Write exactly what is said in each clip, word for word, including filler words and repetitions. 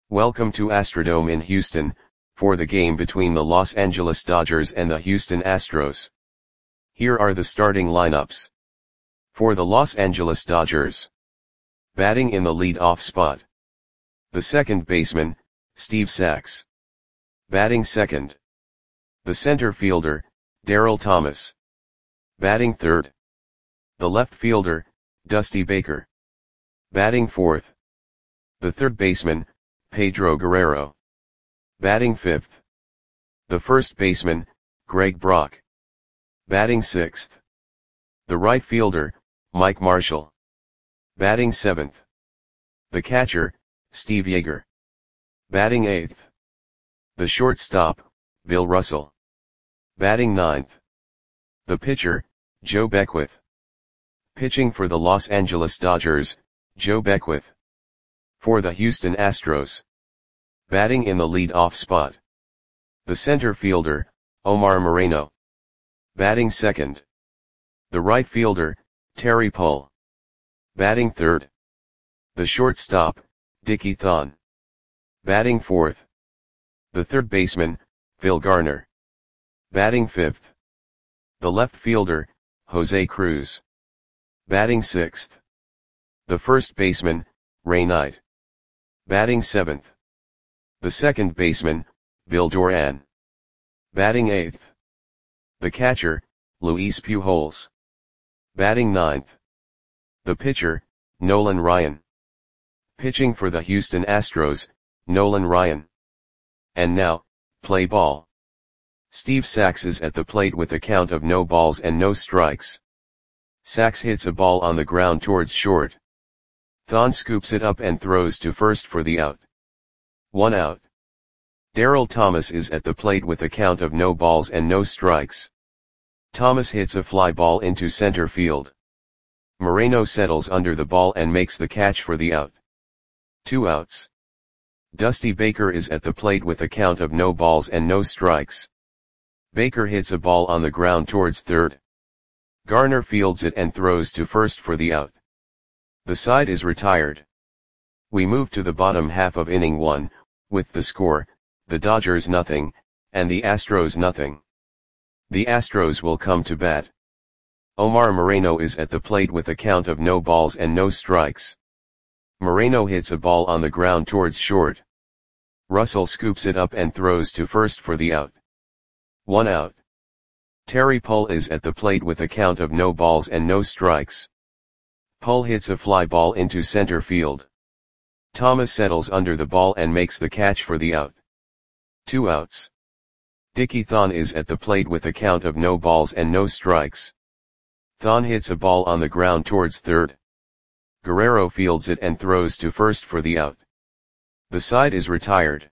Welcome to Astrodome in Houston, for the game between the Los Angeles Dodgers and the Houston Astros. Here are the starting lineups. For the Los Angeles Dodgers. Batting in the lead-off spot. The second baseman, Steve Sax. Batting second. The center fielder, Darryl Thomas. Batting third. The left fielder, Dusty Baker. Batting fourth. The third baseman, Pedro Guerrero. Batting fifth. The first baseman, Greg Brock. Batting sixth. The right fielder, Mike Marshall. Batting seventh. The catcher, Steve Yeager. Batting eighth. The shortstop, Bill Russell. Batting ninth. The pitcher, Joe Beckwith. Pitching for the Los Angeles Dodgers, Joe Beckwith. For the Houston Astros. Batting in the lead-off spot. The center fielder, Omar Moreno. Batting second. The right fielder, Terry Pull. Batting third. The shortstop, Dickie Thon. Batting fourth. The third baseman, Phil Garner. Batting fifth. The left fielder, Jose Cruz. Batting sixth. The first baseman, Ray Knight. Batting seventh. The second baseman, Bill Doran. Batting eighth. The catcher, Luis Pujols. Batting ninth. The pitcher, Nolan Ryan. Pitching for the Houston Astros, Nolan Ryan. And now, play ball. Steve Sax is at the plate with a count of no balls and no strikes. Sax hits a ball on the ground towards short. Thon scoops it up and throws to first for the out. One out. Darryl Thomas is at the plate with a count of no balls and no strikes. Thomas hits a fly ball into center field. Moreno settles under the ball and makes the catch for the out. Two outs. Dusty Baker is at the plate with a count of no balls and no strikes. Baker hits a ball on the ground towards third. Garner fields it and throws to first for the out. The side is retired. We move to the bottom half of inning one, with the score, the Dodgers nothing, and the Astros nothing. The Astros will come to bat. Omar Moreno is at the plate with a count of no balls and no strikes. Moreno hits a ball on the ground towards short. Russell scoops it up and throws to first for the out. One out. Terry Pull is at the plate with a count of no balls and no strikes. Pull hits a fly ball into center field. Thomas settles under the ball and makes the catch for the out. Two outs. Dickie Thon is at the plate with a count of no balls and no strikes. Thon hits a ball on the ground towards third. Guerrero fields it and throws to first for the out. The side is retired.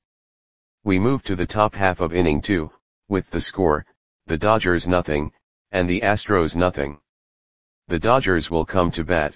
We move to the top half of inning two, with the score, the Dodgers nothing, and the Astros nothing. The Dodgers will come to bat.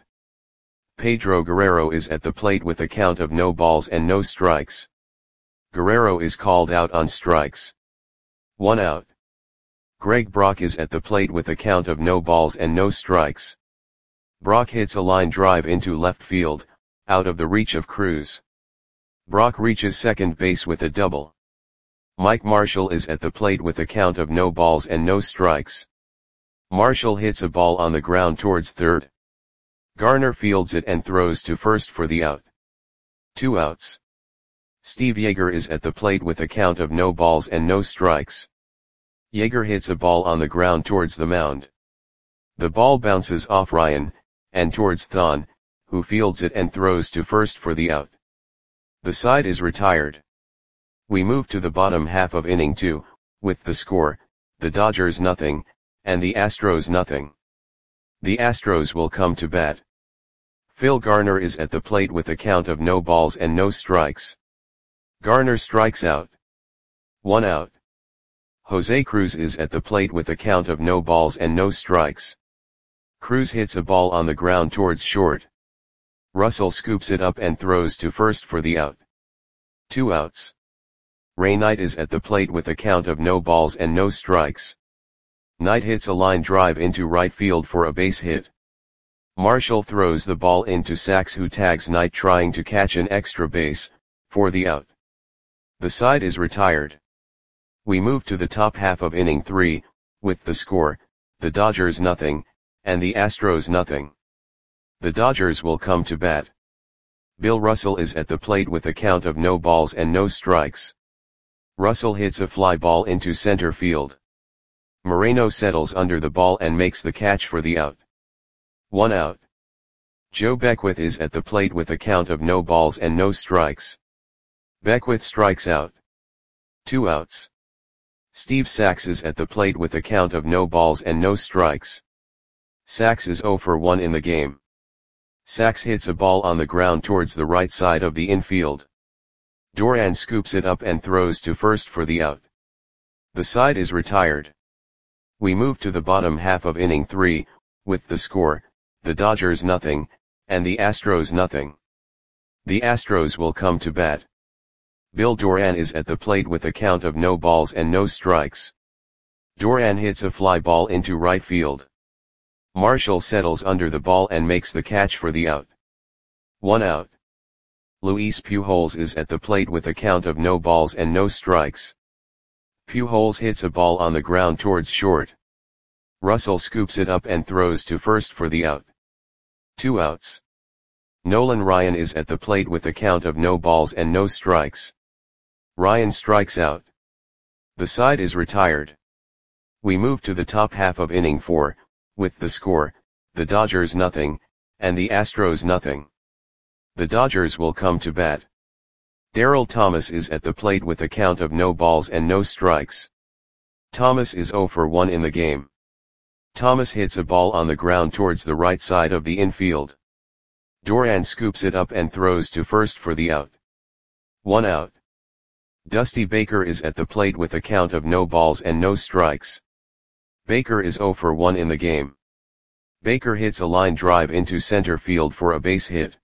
Pedro Guerrero is at the plate with a count of no balls and no strikes. Guerrero is called out on strikes. One out. Greg Brock is at the plate with a count of no balls and no strikes. Brock hits a line drive into left field, out of the reach of Cruz. Brock reaches second base with a double. Mike Marshall is at the plate with a count of no balls and no strikes. Marshall hits a ball on the ground towards third. Garner fields it and throws to first for the out. Two outs. Steve Yeager is at the plate with a count of no balls and no strikes. Yeager hits a ball on the ground towards the mound. The ball bounces off Ryan, and towards Thon, who fields it and throws to first for the out. The side is retired. We move to the bottom half of inning two, with the score, the Dodgers nothing, and the Astros nothing. The Astros will come to bat. Phil Garner is at the plate with a count of no balls and no strikes. Garner strikes out. One out. Jose Cruz is at the plate with a count of no balls and no strikes. Cruz hits a ball on the ground towards short. Russell scoops it up and throws to first for the out. Two outs. Ray Knight is at the plate with a count of no balls and no strikes. Knight hits a line drive into right field for a base hit. Marshall throws the ball into Sax, who tags Knight trying to catch an extra base, for the out. The side is retired. We move to the top half of inning three, with the score, the Dodgers nothing, and the Astros nothing. The Dodgers will come to bat. Bill Russell is at the plate with a count of no balls and no strikes. Russell hits a fly ball into center field. Moreno settles under the ball and makes the catch for the out. One out. Joe Beckwith is at the plate with a count of no balls and no strikes. Beckwith strikes out. Two outs. Steve Sax is at the plate with a count of no balls and no strikes. Sax is oh for one in the game. Sax hits a ball on the ground towards the right side of the infield. Duran scoops it up and throws to first for the out. The side is retired. We move to the bottom half of inning three, with the score, the Dodgers nothing, and the Astros nothing. The Astros will come to bat. Bill Duran is at the plate with a count of no balls and no strikes. Duran hits a fly ball into right field. Marshall settles under the ball and makes the catch for the out. One out. Luis Pujols is at the plate with a count of no balls and no strikes. Pujols hits a ball on the ground towards short. Russell scoops it up and throws to first for the out. Two outs. Nolan Ryan is at the plate with a count of no balls and no strikes. Ryan strikes out. The side is retired. We move to the top half of inning four, with the score, the Dodgers nothing, and the Astros nothing. The Dodgers will come to bat. Darryl Thomas is at the plate with a count of no balls and no strikes. Thomas is oh for one in the game. Thomas hits a ball on the ground towards the right side of the infield. Duran scoops it up and throws to first for the out. One out. Dusty Baker is at the plate with a count of no balls and no strikes. Baker is oh for one in the game. Baker hits a line drive into center field for a base hit.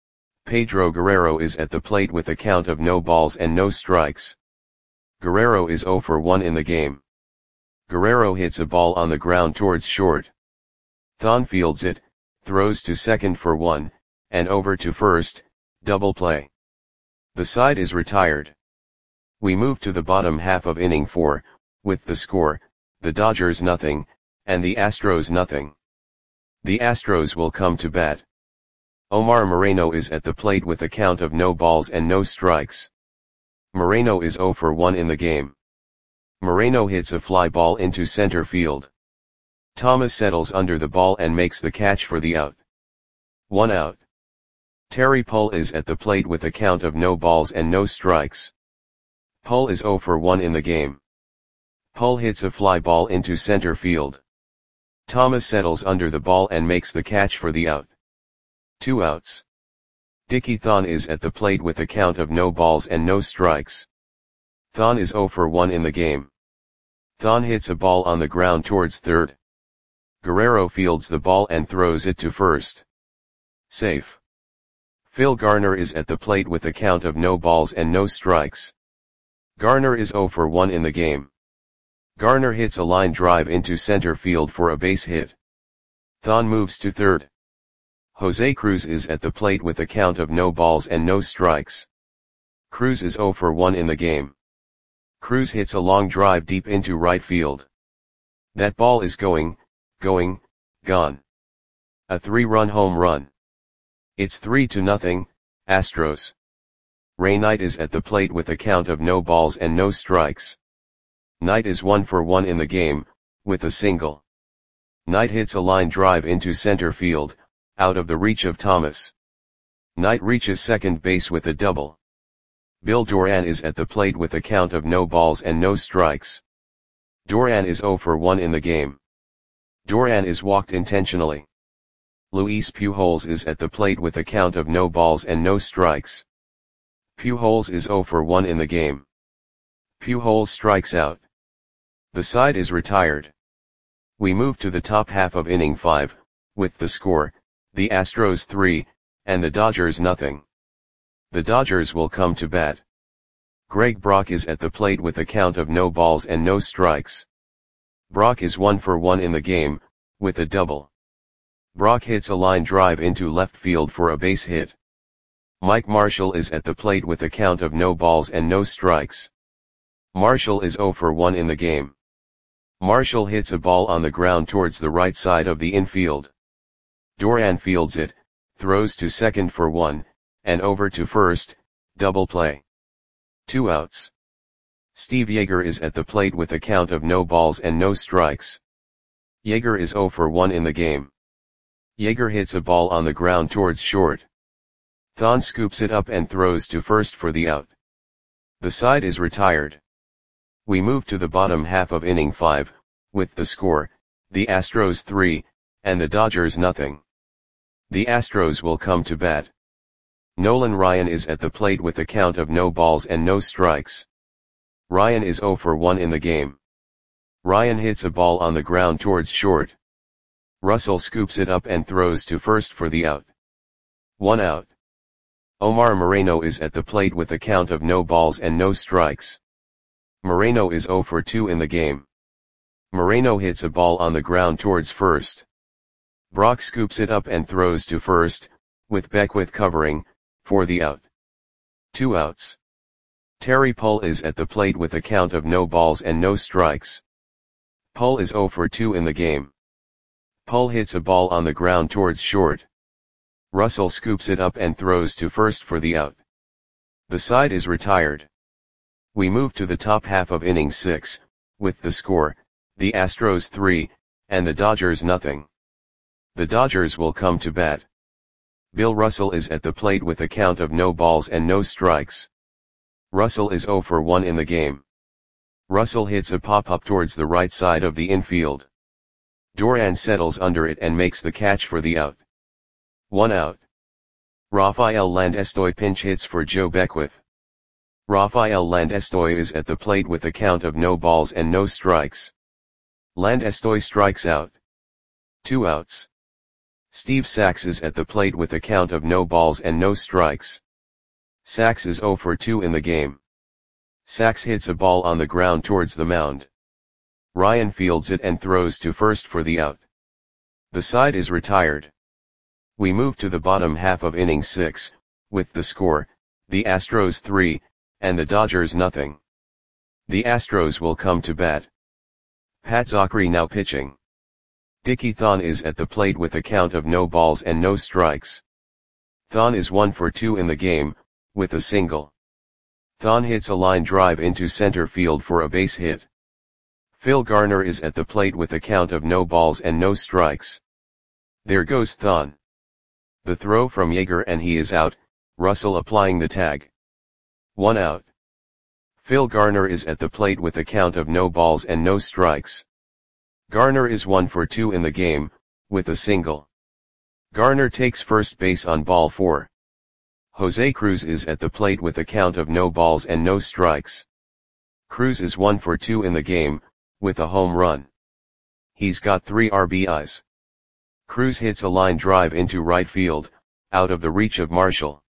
Pedro Guerrero is at the plate with a count of no balls and no strikes. Guerrero is oh for one in the game. Guerrero hits a ball on the ground towards short. Thon fields it, throws to second for one, and over to first, double play. The side is retired. We move to the bottom half of inning four, with the score, the Dodgers nothing, and the Astros nothing. The Astros will come to bat. Omar Moreno is at the plate with a count of no balls and no strikes. Moreno is oh for one in the game. Moreno hits a fly ball into center field. Thomas settles under the ball and makes the catch for the out. One out. Terry Pull is at the plate with a count of no balls and no strikes. Pull is oh for one in the game. Pull hits a fly ball into center field. Thomas settles under the ball and makes the catch for the out. Two outs. Dickie Thon is at the plate with a count of no balls and no strikes. Thon is oh for one in the game. Thon hits a ball on the ground towards third. Guerrero fields the ball and throws it to first. Safe. Phil Garner is at the plate with a count of no balls and no strikes. Garner is oh for one in the game. Garner hits a line drive into center field for a base hit. Thon moves to third. Jose Cruz is at the plate with a count of no balls and no strikes. Cruz is oh for one in the game. Cruz hits a long drive deep into right field. That ball is going, going, gone. A three-run home run. It's three to nothing, Astros. Ray Knight is at the plate with a count of no balls and no strikes. Knight is one for one in the game, with a single. Knight hits a line drive into center field, out of the reach of Thomas. Knight reaches second base with a double. Bill Duran is at the plate with a count of no balls and no strikes. Duran is oh for one in the game. Duran is walked intentionally. Luis Pujols is at the plate with a count of no balls and no strikes. Pujols is oh for one in the game. Pujols strikes out. The side is retired. We move to the top half of inning five, with the score, the Astros three, and the Dodgers nothing. The Dodgers will come to bat. Greg Brock is at the plate with a count of no balls and no strikes. Brock is one for one in the game, with a double. Brock hits a line drive into left field for a base hit. Mike Marshall is at the plate with a count of no balls and no strikes. Marshall is zero for one in the game. Marshall hits a ball on the ground towards the right side of the infield. Duran fields it, throws to second for one, and over to first, double play. Two outs. Steve Yeager is at the plate with a count of no balls and no strikes. Yeager is zero for one in the game. Yeager hits a ball on the ground towards short. Thon scoops it up and throws to first for the out. The side is retired. We move to the bottom half of inning five, with the score, the Astros three, and the Dodgers nothing. The Astros will come to bat. Nolan Ryan is at the plate with a count of no balls and no strikes. Ryan is zero for one in the game. Ryan hits a ball on the ground towards short. Russell scoops it up and throws to first for the out. One out. Omar Moreno is at the plate with a count of no balls and no strikes. Moreno is zero for two in the game. Moreno hits a ball on the ground towards first. Brock scoops it up and throws to first, with Beckwith covering, for the out. Two outs. Terry Pull is at the plate with a count of no balls and no strikes. Pull is zero for two in the game. Pull hits a ball on the ground towards short. Russell scoops it up and throws to first for the out. The side is retired. We move to the top half of inning six, with the score, the Astros three, and the Dodgers nothing. The Dodgers will come to bat. Bill Russell is at the plate with a count of no balls and no strikes. Russell is zero for one in the game. Russell hits a pop-up towards the right side of the infield. Duran settles under it and makes the catch for the out. One out. Rafael Landestoy pinch hits for Joe Beckwith. Rafael Landestoy is at the plate with a count of no balls and no strikes. Landestoy strikes out. Two outs. Steve Sax is at the plate with a count of no balls and no strikes. Sax is zero for two in the game. Sax hits a ball on the ground towards the mound. Ryan fields it and throws to first for the out. The side is retired. We move to the bottom half of inning six, with the score, the Astros three, and the Dodgers nothing. The Astros will come to bat. Pat Zachry now pitching. Dickie Thon is at the plate with a count of no balls and no strikes. Thon is one for two in the game, with a single. Thon hits a line drive into center field for a base hit. Phil Garner is at the plate with a count of no balls and no strikes. There goes Thon. The throw from Yeager and he is out, Russell applying the tag. One out. Phil Garner is at the plate with a count of no balls and no strikes. Garner is one for two in the game, with a single. Garner takes first base on ball four. Jose Cruz is at the plate with a count of no balls and no strikes. Cruz is one for two in the game, with a home run. He's got three R B Is. Cruz hits a line drive into right field, out of the reach of Marshall.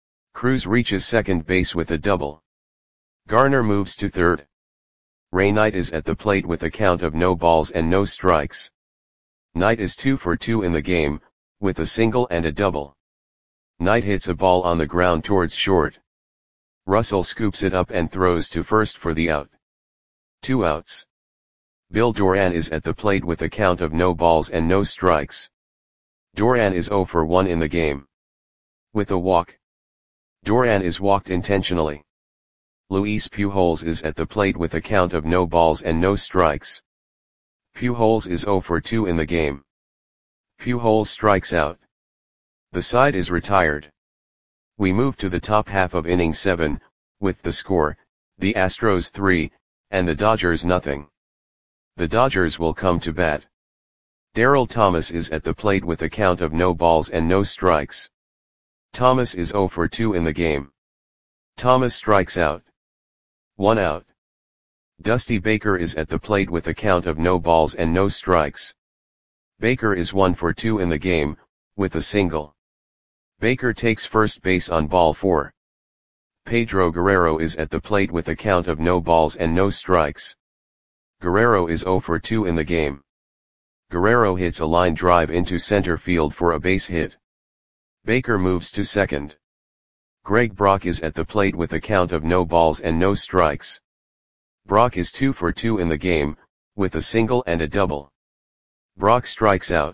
Cruz reaches second base with a double. Garner moves to third. Ray Knight is at the plate with a count of no balls and no strikes. Knight is two for two in the game, with a single and a double. Knight hits a ball on the ground towards short. Russell scoops it up and throws to first for the out. Two outs. Bill Duran is at the plate with a count of no balls and no strikes. Duran is zero for one in the game. With a walk. Duran is walked intentionally. Luis Pujols is at the plate with a count of no balls and no strikes. Pujols is zero for two in the game. Pujols strikes out. The side is retired. We move to the top half of inning seven, with the score, the Astros three, and the Dodgers nothing. The Dodgers will come to bat. Darryl Thomas is at the plate with a count of no balls and no strikes. Thomas is zero for two in the game. Thomas strikes out. One out. Dusty Baker is at the plate with a count of no balls and no strikes. Baker is one for two in the game, with a single. Baker takes first base on ball four. Pedro Guerrero is at the plate with a count of no balls and no strikes. Guerrero is zero for two in the game. Guerrero hits a line drive into center field for a base hit. Baker moves to second. Greg Brock is at the plate with a count of no balls and no strikes. Brock is two for two in the game, with a single and a double. Brock strikes out.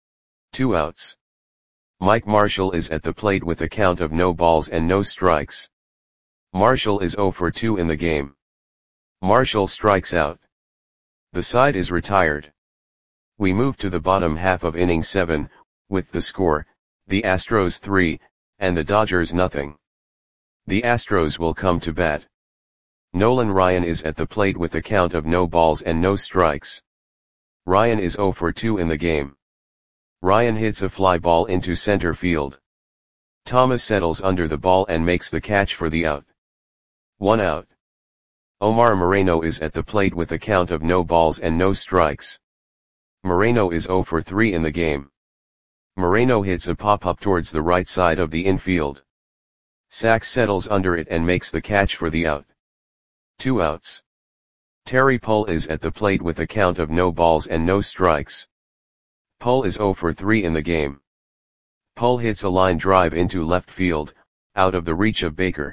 Two outs. Mike Marshall is at the plate with a count of no balls and no strikes. Marshall is zero for two in the game. Marshall strikes out. The side is retired. We move to the bottom half of inning seven, with the score, the Astros three, and the Dodgers nothing. The Astros will come to bat. Nolan Ryan is at the plate with a count of no balls and no strikes. Ryan is zero for two in the game. Ryan hits a fly ball into center field. Thomas settles under the ball and makes the catch for the out. One out. Omar Moreno is at the plate with a count of no balls and no strikes. Moreno is zero for three in the game. Moreno hits a pop-up towards the right side of the infield. Sachs settles under it and makes the catch for the out. Two outs. Terry Pull is at the plate with a count of no balls and no strikes. Pull is zero for three in the game. Pull hits a line drive into left field, out of the reach of Baker.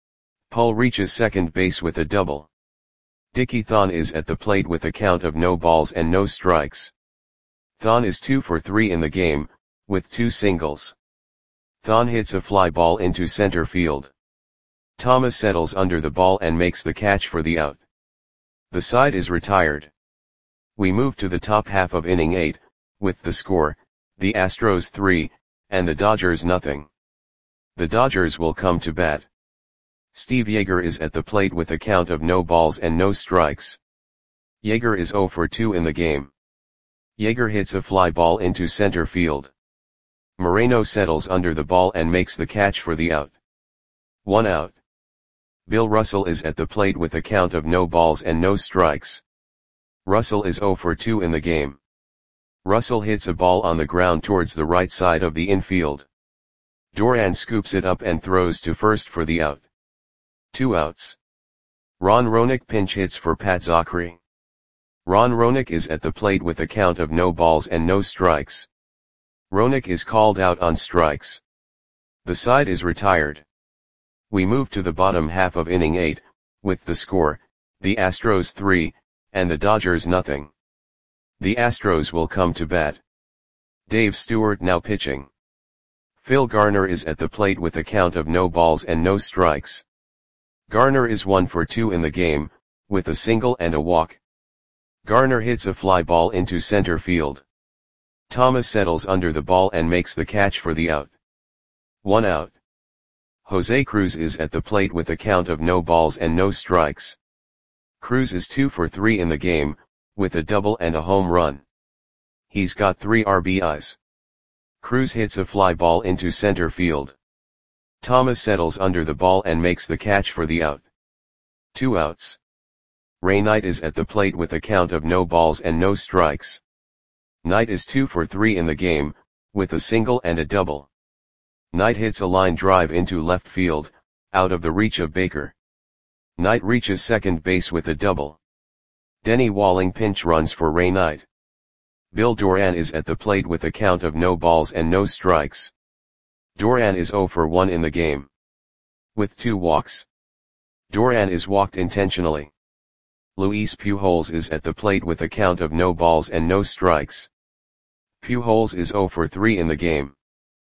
Pull reaches second base with a double. Dickie Thon is at the plate with a count of no balls and no strikes. Thon is two for three in the game, with two singles. Thon hits a fly ball into center field. Thomas settles under the ball and makes the catch for the out. The side is retired. We move to the top half of inning eight, with the score, the Astros three, and the Dodgers nothing. The Dodgers will come to bat. Steve Yeager is at the plate with a count of no balls and no strikes. Yeager is zero for two in the game. Yeager hits a fly ball into center field. Moreno settles under the ball and makes the catch for the out. One out. Bill Russell is at the plate with a count of no balls and no strikes. Russell is zero for two in the game. Russell hits a ball on the ground towards the right side of the infield. Doran scoops it up and throws to first for the out. Two outs. Ron Roenick pinch hits for Pat Zachry. Ron Roenick is at the plate with a count of no balls and no strikes. Roenick is called out on strikes. The side is retired. We move to the bottom half of inning eight, with the score, the Astros three, and the Dodgers nothing. The Astros will come to bat. Dave Stewart now pitching. Phil Garner is at the plate with a count of no balls and no strikes. Garner is one for two in the game, with a single and a walk. Garner hits a fly ball into center field. Thomas settles under the ball and makes the catch for the out. One out. Jose Cruz is at the plate with a count of no balls and no strikes. Cruz is two for three in the game, with a double and a home run. He's got three R B Is. Cruz hits a fly ball into center field. Thomas settles under the ball and makes the catch for the out. Two outs. Ray Knight is at the plate with a count of no balls and no strikes. Knight is two for three in the game, with a single and a double. Knight hits a line drive into left field, out of the reach of Baker. Knight reaches second base with a double. Denny Walling pinch runs for Ray Knight. Bill Doran is at the plate with a count of no balls and no strikes. Doran is zero for one in the game. With two walks. Doran is walked intentionally. Luis Pujols is at the plate with a count of no balls and no strikes. Pujols is zero for three in the game.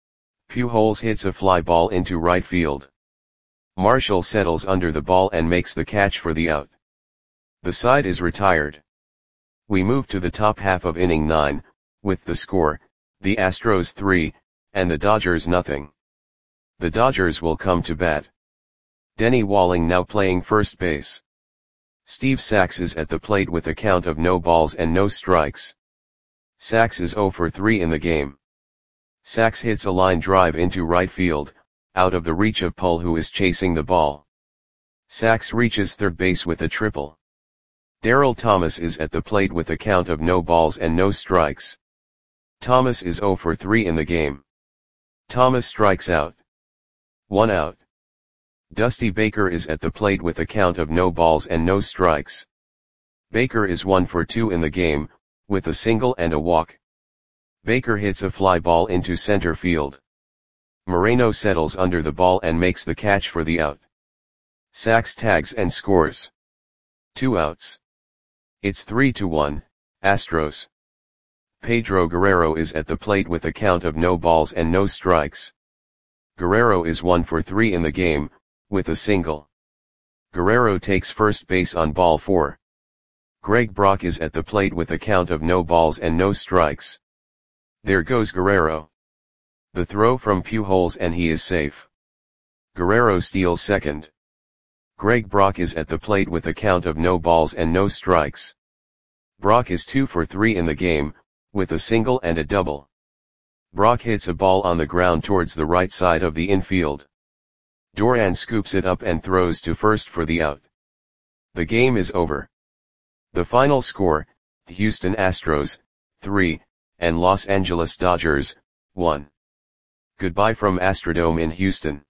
Pujols hits a fly ball into right field. Marshall settles under the ball and makes the catch for the out. The side is retired. We move to the top half of inning nine, with the score, the Astros three, and the Dodgers nothing. The Dodgers will come to bat. Denny Walling now playing first base. Steve Sachs is at the plate with a count of no balls and no strikes. Sachs is zero for three in the game. Sachs hits a line drive into right field, out of the reach of Pull, who is chasing the ball. Sachs reaches third base with a triple. Darryl Thomas is at the plate with a count of no balls and no strikes. Thomas is zero for three in the game. Thomas strikes out. One out. Dusty Baker is at the plate with a count of no balls and no strikes. Baker is one for two in the game, with a single and a walk. Baker hits a fly ball into center field. Moreno settles under the ball and makes the catch for the out. Sachs tags and scores. Two outs. It's three to one, Astros. Pedro Guerrero is at the plate with a count of no balls and no strikes. Guerrero is one for three in the game, with a single. Guerrero takes first base on ball four. Greg Brock is at the plate with a count of no balls and no strikes. There goes Guerrero. The throw from Pujols and he is safe. Guerrero steals second. Greg Brock is at the plate with a count of no balls and no strikes. Brock is two for three in the game, with a single and a double. Brock hits a ball on the ground towards the right side of the infield. Duran scoops it up and throws to first for the out. The game is over. The final score, Houston Astros, three, and Los Angeles Dodgers, one. Goodbye from Astrodome in Houston.